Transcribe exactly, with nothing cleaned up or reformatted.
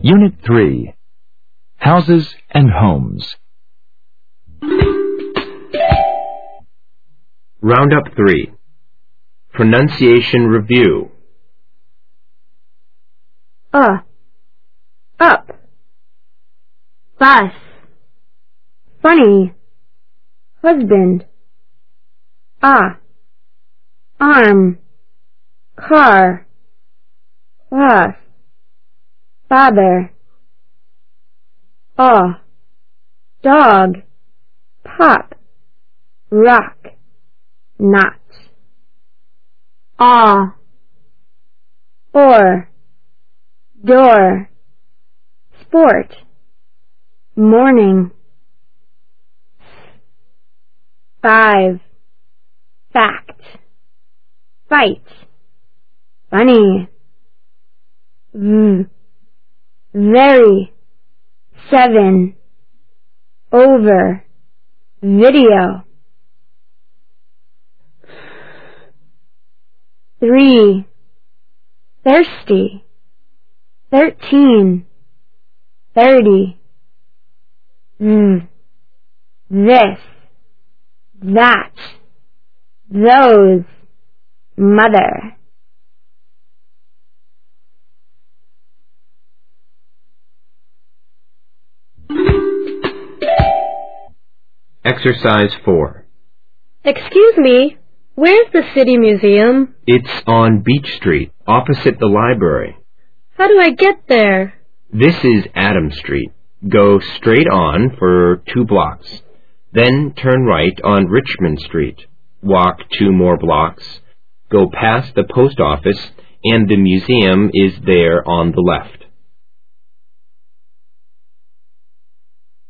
Unit three, Houses and Homes. Roundup three, Pronunciation Review. Uh, up, bus, funny, husband, ah, arm, car, class, father, ah, dog, pop, rock, not, ah, or, door, sport, morning, five, fact, fight, funny, v, very, seven, over, video, three, thirsty, thirteen, thirty, th, this, that, those, mother. Exercise four. Excuse me, where's the City Museum? It's on Beach Street, opposite the library. How do I get there? This is Adams Street. Go straight on for two blocks. Then turn right on Richmond Street. Walk two more blocks. Go past the post office, and the museum is there on the left.